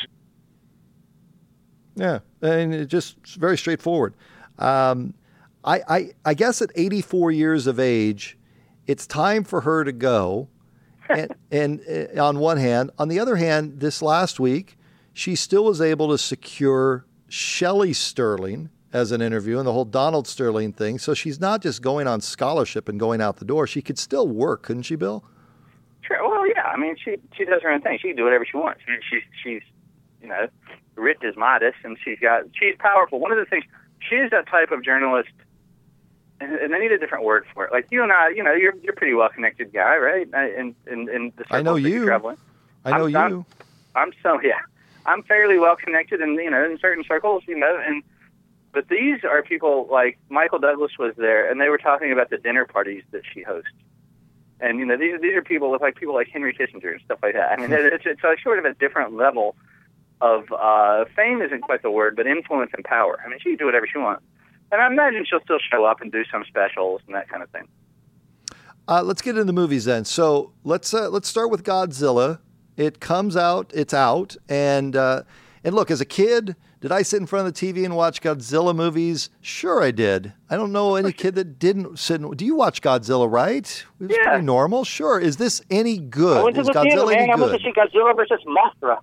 Yeah, and it just very straightforward. Um, I, I, I guess at eighty-four years of age, it's time for her to go. and, and uh, on one hand, on the other hand, this last week, she still was able to secure Shelley Sterling as an interview and the whole Donald Sterling thing. So she's not just going on scholarship and going out the door. She could still work, couldn't she, Bill? Sure. Well, yeah. I mean, she she does her own thing. She can do whatever she wants. I mean, she's she's you know, writ as Midas, and she's got she's powerful. One of the things, she's that type of journalist, and, and they need a different word for it. Like you and I, you know, you're you're a pretty well connected guy, right? In in in the I know you. Traveling. I know I'm, you. I'm, I'm so yeah. I'm fairly well connected, in you know, in certain circles, you know, and but these are people like Michael Douglas was there, and they were talking about the dinner parties that she hosts, and you know, these these are people with like people like Henry Kissinger and stuff like that. I mean, it's it's a sort of a different level of uh, fame isn't quite the word, but influence and power. I mean, she can do whatever she wants, and I imagine she'll still show up and do some specials and that kind of thing. Uh, let's get into the movies then. So let's uh, let's start with Godzilla. It comes out, it's out, and uh, and look, as a kid, did I sit in front of the T V and watch Godzilla movies? Sure, I did. I don't know any kid that didn't sit. In, do you watch Godzilla? Right? It was yeah. pretty normal. Sure. Is this any good? I went to Is the Godzilla theater, man. any I good? went to see Godzilla versus Mothra.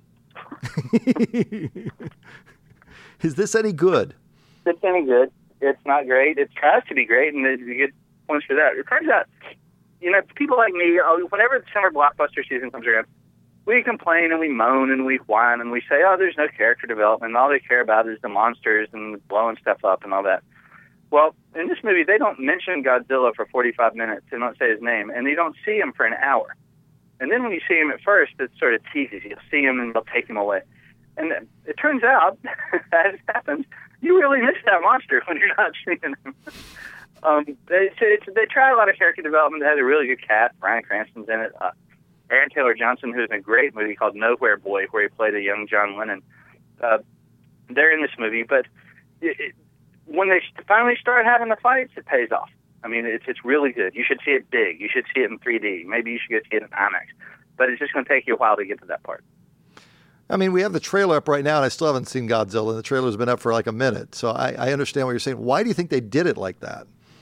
Is this any good? It's any good. It's not great. It tries to be great, and you get points for that. It turns out, you know, people like me, whenever the summer blockbuster season comes around, we complain and we moan and we whine and we say, oh, there's no character development. All they care about is the monsters and blowing stuff up and all that. Well, in this movie, they don't mention Godzilla for forty-five minutes. They don't say his name, and you don't see him for an hour. And then when you see him at first, it sort of teases you. You'll see him and they'll take him away. And it turns out, as it happens, you really miss that monster when you're not seeing him. um, they, it's, they try a lot of character development. They had a really good cast. Bryan Cranston's in it. Uh, Aaron Taylor Johnson, who's in a great movie called Nowhere Boy, where he played a young John Lennon. Uh, they're in this movie, but it, it, when they finally start having the fights, it pays off. I mean, it's it's really good. You should see it big. You should see it in three D. Maybe you should go see it in IMAX. But it's just going to take you a while to get to that part. I mean, we have the trailer up right now, and I still haven't seen Godzilla. And the trailer's been up for like a minute. So I, I understand what you're saying. Why do you think they did it like that?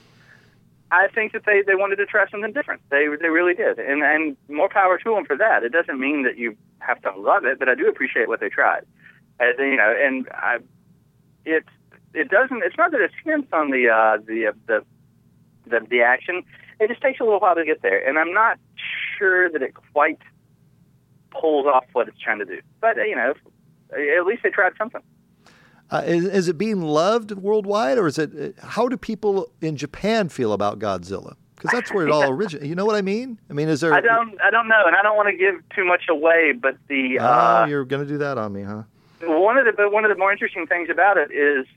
I think that they, they wanted to try something different. They they really did, and and more power to them for that. It doesn't mean that you have to love it, but I do appreciate what they tried. As, you know, and I, it it doesn't. It's not that it skimps on the uh, the, uh, the the the action. It just takes a little while to get there, and I'm not sure that it quite pulls off what it's trying to do. But uh, you know, at least they tried something. Uh, is, is it being loved worldwide, or is it? How do people in Japan feel about Godzilla? Because that's where it all originated. You know what I mean? I mean, is there? I don't. I don't know, and I don't want to give too much away. But the oh, uh, you're going to do that on me, huh? One of the one of the more interesting things about it is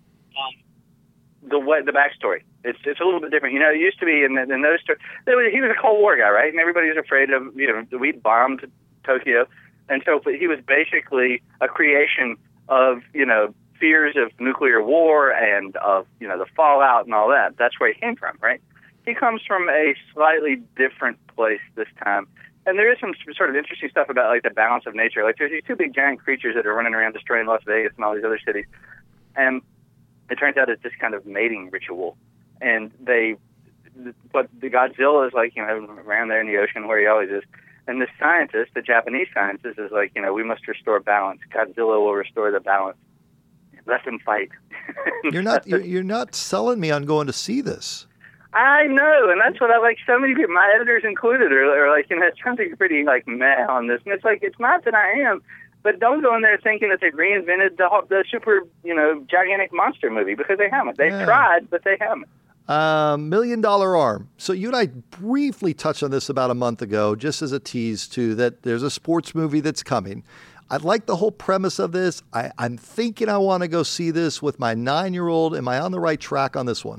um, the way, the backstory. It's it's a little bit different. You know, it used to be in, in those stories. He was a Cold War guy, right? And everybody was afraid of, you know, we bombed Tokyo, and so he was basically a creation of, you know, fears of nuclear war and of, you know, the fallout and all that. That's where he came from, right? He comes from a slightly different place this time. And there is some sort of interesting stuff about, like, the balance of nature. Like, there's these two big giant creatures that are running around destroying Las Vegas and all these other cities. And it turns out it's this kind of mating ritual. And they, but the Godzilla is, like, you know, around there in the ocean where he always is. And the scientist, the Japanese scientist, is like, you know, we must restore balance. Godzilla will restore the balance. let them fight. You're not you're, you're not selling me on going to see this. I know, and that's what I like. So many people, my editors included, are, are like, you know, it's something pretty like meh on this, and it's like it's not that I am, but don't go in there thinking that they've reinvented the the super, you know, gigantic monster movie, because they haven't. They've yeah. tried, but they haven't. Um, Million Dollar Arm. So you and I briefly touched on this about a month ago, just as a tease too, that there's a sports movie that's coming. I like the whole premise of this. I, I'm thinking I want to go see this with my nine-year-old. Am I on the right track on this one?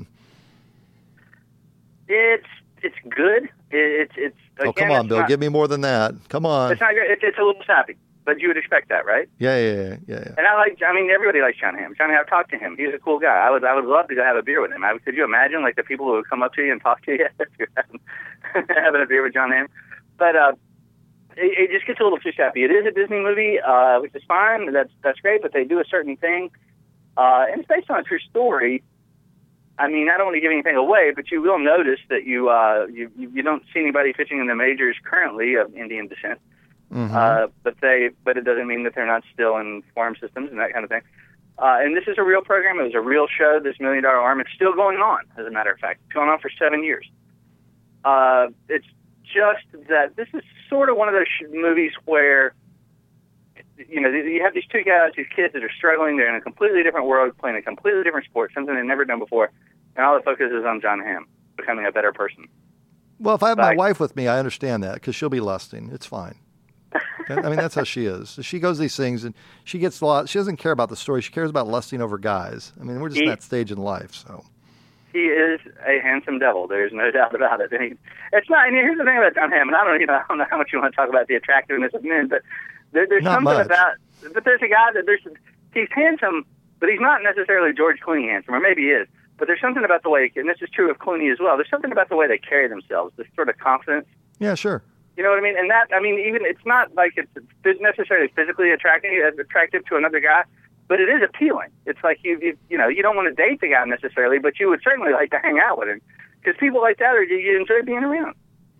It's it's good. It's it's. Again, oh, come on, it's Bill. Not, Give me more than that. Come on. It's not great. It's, it's a little sappy, but you would expect that, right? Yeah, yeah, yeah, yeah. yeah. And I like. I mean, everybody likes John Hamm. John Hamm, I've talked to him. He's a cool guy. I would I would love to go have a beer with him. I, could you imagine like the people who would come up to you and talk to you if you're having, having a beer with John Hamm? But uh, it, it just gets a little too sappy. It is a Disney movie, uh, which is fine. That's that's great. But they do a certain thing, uh, and it's based on a true story. I mean, I don't want to give anything away, but you will notice that you uh, you you don't see anybody pitching in the majors currently of Indian descent. Mm-hmm. Uh, but they but it doesn't mean that they're not still in farm systems and that kind of thing. Uh, and this is a real program. It was a real show. This Million Dollar Arm. It's still going on, as a matter of fact. It's going on for seven years. Uh, it's just that this is sort of one of those sh- movies where, you know, you have these two guys, these kids that are struggling. They're in a completely different world, playing a completely different sport, something they've never done before, and all the focus is on John Hamm becoming a better person. Well, if I have but my I, wife with me, I understand that, because she'll be lusting. It's fine. I mean, that's how she is. She goes these things, and she gets a lot. She doesn't care about the story. She cares about lusting over guys. I mean, we're just he, in that stage in life, so. He is a handsome devil. There's no doubt about it. And he, it's not. And here's the thing about John Hamm, and I don't, you know, I don't know how much you want to talk about the attractiveness of men, but there, there's not something much. about. But there's a guy that there's. He's handsome, but he's not necessarily George Clooney handsome, or maybe he is. But there's something about the way, and this is true of Clooney as well. There's something about the way they carry themselves. This sort of confidence. Yeah, sure. You know what I mean? And that, I mean, even it's not like it's necessarily physically attractive attractive to another guy, but it is appealing. It's like you, you, you know, you don't want to date the guy necessarily, but you would certainly like to hang out with him, because people like that are you enjoy being around.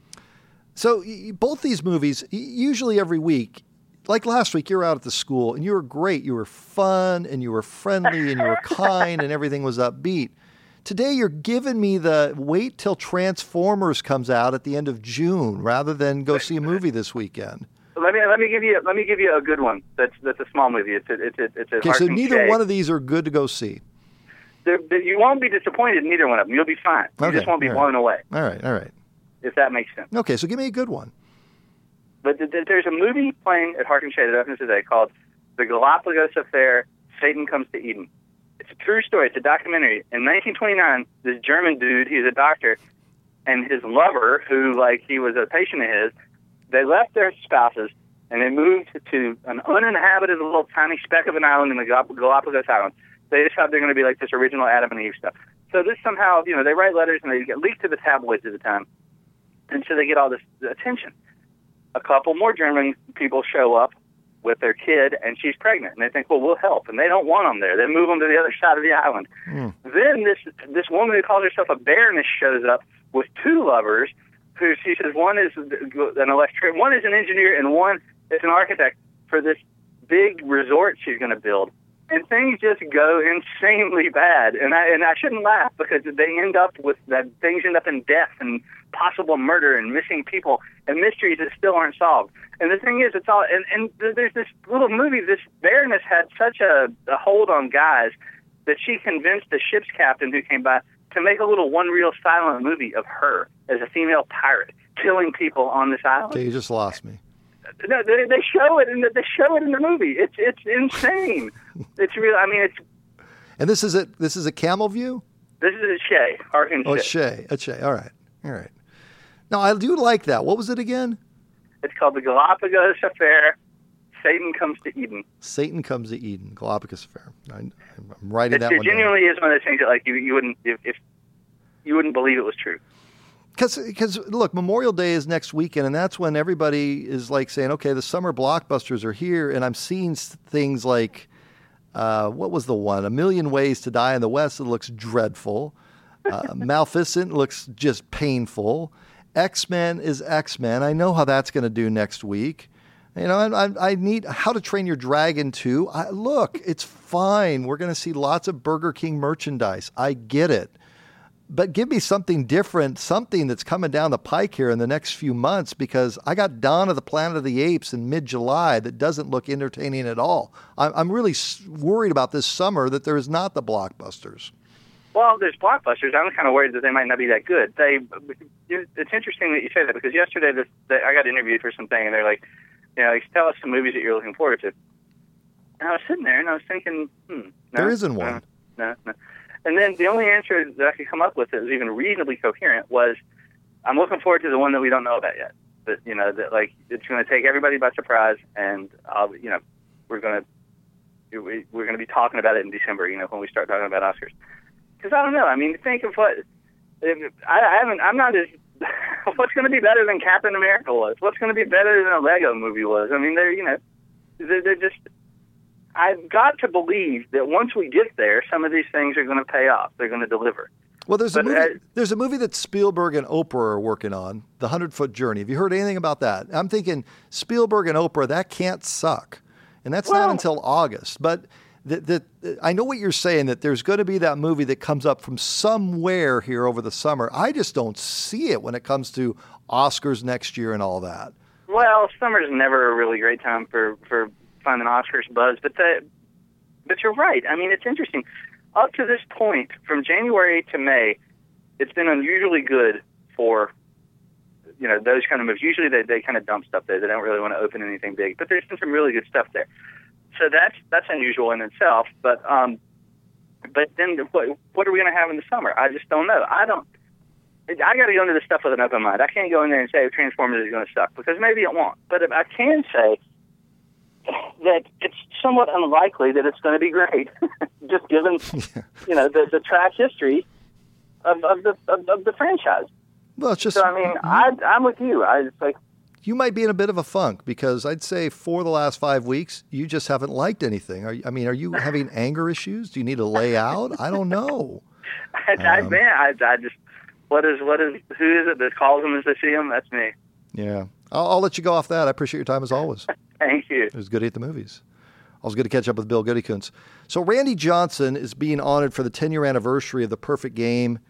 So both these movies, usually every week, like last week, you were out at the school and you were great. You were fun and you were friendly and you were kind and everything was upbeat. Today, you're giving me the wait till Transformers comes out at the end of June rather than go see a movie this weekend. Let me let me give you let me give you a good one. That's that's a small movie. It's a, it's a, it's a okay. So neither shade. one of these are good to go see. They're, you won't be disappointed in either one of them. You'll be fine. You okay. just won't be all blown right. away. All right, all right. If that makes sense. Okay, so give me a good one. But th- th- there's a movie playing at Harkin Shade at Evans today called The Galapagos Affair. Satan Comes to Eden. It's a true story. It's a documentary. In nineteen twenty-nine, this German dude, he's a doctor, and his lover, who, like, he was a patient of his, they left their spouses, and they moved to an uninhabited little tiny speck of an island in the Gal- Galapagos Islands. They decided they're going to be like this original Adam and Eve stuff. So this somehow, you know, they write letters, and they get leaked to the tabloids at the time, and so they get all this attention. A couple more German people show up with their kid, and she's pregnant, and they think, well, we'll help, and they don't want them there. They move them to the other side of the island. Mm. Then this this woman who calls herself a baroness shows up with two lovers, who she says one is an electric, one is an engineer, and one is an architect for this big resort she's going to build. And things just go insanely bad, and I and I shouldn't laugh, because they end up with that things end up in death and possible murder and missing people and mysteries that still aren't solved. And the thing is, it's all and, and there's this little movie. This baroness had such a, a hold on guys that she convinced the ship's captain who came by to make a little one-reel silent movie of her as a female pirate killing people on this island. Okay, you just lost me. No, they, they show it in the they show it in the movie. It's it's insane. It's real. I mean, it's. And this is a this is a Camel View. This is a Shea. Harkin oh, it's Shea. It's Shea. All right, all right. Now I do like that. What was it again? It's called The Galapagos Affair. Satan Comes to Eden. Satan Comes to Eden. Galapagos Affair. I, I'm writing it, that it one. It genuinely down. is one of those things that, like, you you wouldn't if, if you wouldn't believe it was true. Because, look, Memorial Day is next weekend, and that's when everybody is like saying, okay, the summer blockbusters are here, and I'm seeing things like, uh, what was the one? A Million Ways to Die in the West. It looks dreadful. Uh, Maleficent looks just painful. X-Men is X-Men. I know how that's going to do next week. You know, I, I need How to Train Your Dragon two. I, look, it's fine. We're going to see lots of Burger King merchandise. I get it. But give me something different, something that's coming down the pike here in the next few months, because I got Dawn of the Planet of the Apes in mid-July that doesn't look entertaining at all. I'm, I'm really worried about this summer that there is not the blockbusters. Well, there's blockbusters. I'm kind of worried that they might not be that good. They, it's interesting that you say that, because yesterday this, they, I got interviewed for something, and they're like, you know, tell us some movies that you're looking forward to. And I was sitting there, and I was thinking, hmm. No, there isn't one. No, no, no. And then the only answer that I could come up with that was even reasonably coherent was, I'm looking forward to the one that we don't know about yet. That, you know, that like it's going to take everybody by surprise, and I'll, you know, we're going to we're going to be talking about it in December. You know, when we start talking about Oscars. Because I don't know. I mean, think of what I, I haven't. I'm not as. What's going to be better than Captain America was? What's going to be better than a Lego movie was? I mean, they're you know, they're, they're just. I've got to believe that once we get there, some of these things are going to pay off. They're going to deliver. Well, there's a, but, movie, uh, there's a movie that Spielberg and Oprah are working on, The Hundred-Foot Journey. Have you heard anything about that? I'm thinking Spielberg and Oprah, that can't suck. And that's well, not until August. But the, the, I know what you're saying, that there's going to be that movie that comes up from somewhere here over the summer. I just don't see it when it comes to Oscars next year and all that. Well, summer's never a really great time for, for finding Oscars buzz. But the, but you're right. I mean, it's interesting. Up to this point, from January to May, it's been unusually good for, you know, those kind of movies. Usually they, they kind of dump stuff there. They don't really want to open anything big. But there's been some really good stuff there. So that's that's unusual in itself. But um, but then what, what are we going to have in the summer? I just don't know. I don't. I got to go into this stuff with an open mind. I can't go in there and say Transformers is going to suck, because maybe it won't. But if I can say that it's somewhat unlikely that it's going to be great, just given you know the, the track history of, of the of, of the franchise. Well, it's just. So I mean, I, I'm with you. I it's like. You might be in a bit of a funk, because I'd say for the last five weeks, you just haven't liked anything. Are, I mean, are you having anger issues? Do you need to lay out? I don't know. I, I, um, man, I, I just, what is, what is, who is it that calls them as they see them? That's me. Yeah. I'll, I'll let you go off that. I appreciate your time as always. Thank you. It was good at the movies. Always good to catch up with Bill Goodykoontz. So Randy Johnson is being honored for the ten-year anniversary of the perfect game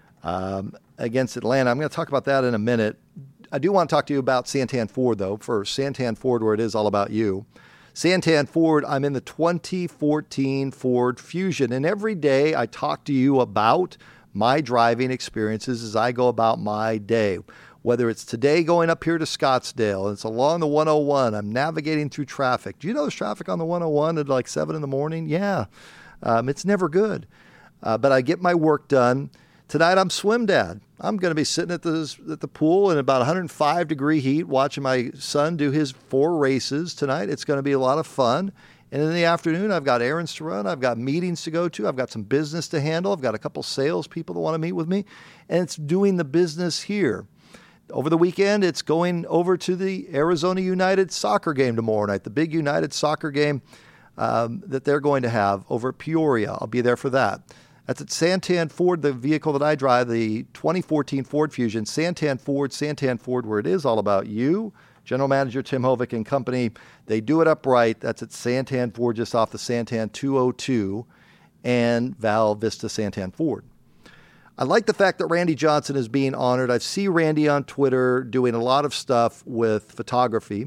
um, against Atlanta. I'm going to talk about that in a minute. I do want to talk to you about Santan Ford, though. For Santan Ford, where it is all about you. Santan Ford, I'm in the twenty fourteen Ford Fusion. And every day I talk to you about my driving experiences as I go about my day. Whether it's today going up here to Scottsdale, and it's along the one oh one, I'm navigating through traffic. Do you know there's traffic on the one oh one at like seven in the morning? Yeah. Um, it's never good. Uh, but I get my work done. Tonight I'm swim dad. I'm going to be sitting at the at the pool in about one hundred five degree heat, watching my son do his four races tonight. It's going to be a lot of fun. And in the afternoon, I've got errands to run. I've got meetings to go to. I've got some business to handle. I've got a couple salespeople that want to meet with me. And it's doing the business here. Over the weekend, it's going over to the Arizona United soccer game tomorrow night, the big United soccer game um, that they're going to have over at Peoria. I'll be there for that. That's at Santan Ford, the vehicle that I drive, the twenty fourteen Ford Fusion. Santan Ford, Santan Ford, where it is all about you. General Manager Tim Hovick and company. They do it upright. That's at Santan Ford, just off the Santan two oh two and Val Vista Santan Ford. I like the fact that Randy Johnson is being honored. I see Randy on Twitter doing a lot of stuff with photography.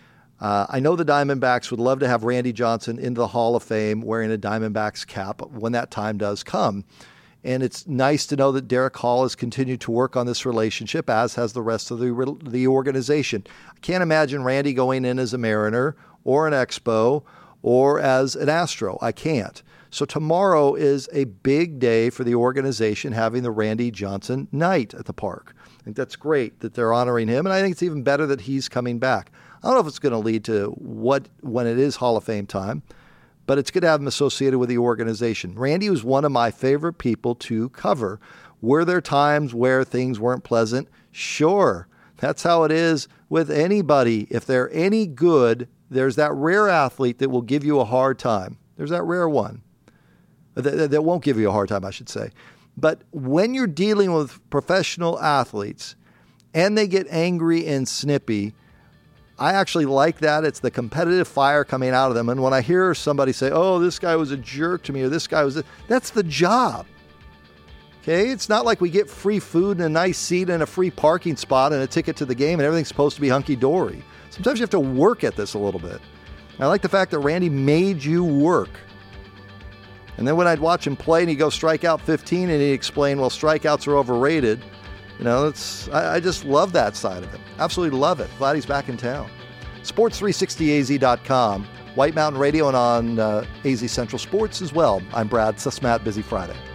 Uh, I know the Diamondbacks would love to have Randy Johnson into the Hall of Fame wearing a Diamondbacks cap when that time does come. And it's nice to know that Derek Hall has continued to work on this relationship, as has the rest of the, the organization. I can't imagine Randy going in as a Mariner or an Expo or as an Astro. I can't. So tomorrow is a big day for the organization, having the Randy Johnson night at the park. I think that's great that they're honoring him, and I think it's even better that he's coming back. I don't know if it's going to lead to what when it is Hall of Fame time, but it's good to have him associated with the organization. Randy was one of my favorite people to cover. Were there times where things weren't pleasant? Sure. That's how it is with anybody. If they're any good, there's that rare athlete that will give you a hard time. There's that rare one. That, that won't give you a hard time, I should say. But when you're dealing with professional athletes and they get angry and snippy, I actually like that. It's the competitive fire coming out of them. And when I hear somebody say, oh, this guy was a jerk to me, or this guy was, a, that's the job. Okay? It's not like we get free food and a nice seat and a free parking spot and a ticket to the game and everything's supposed to be hunky-dory. Sometimes you have to work at this a little bit. I like the fact that Randy made you work. And then when I'd watch him play and he'd go strike out fifteen and he'd explain, well, strikeouts are overrated. You know, it's I, I just love that side of it. Absolutely love it. Glad he's back in town. sports three sixty A Z dot com, White Mountain Radio, and on uh, A Z Central Sports as well. I'm Brad Susmat. Busy Friday.